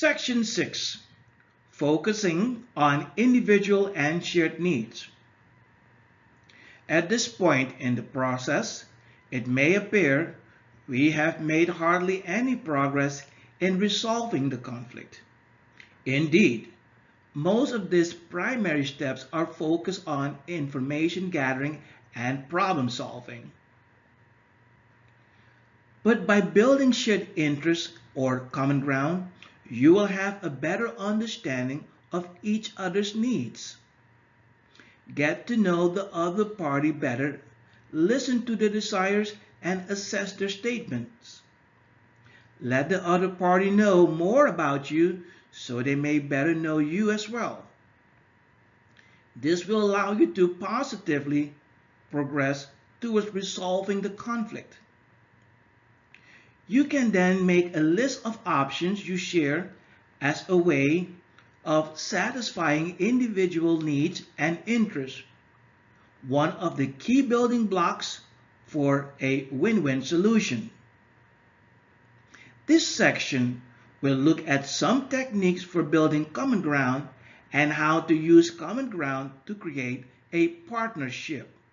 Section 6. Focusing on individual and shared needs. At this point in the process, it may appear we have made hardly any progress in resolving the conflict. Indeed, most of these primary steps are focused on information gathering and problem solving. But by building shared interests or common ground, you will have a better understanding of each other's needs. Get to know the other party better, listen to their desires, and assess their statements. Let the other party know more about you so they may better know you as well. This will allow you to positively progress towards resolving the conflict. You can then make a list of options you share as a way of satisfying individual needs and interests, one of the key building blocks for a win-win solution. This section will look at some techniques for building common ground and how to use common ground to create a partnership.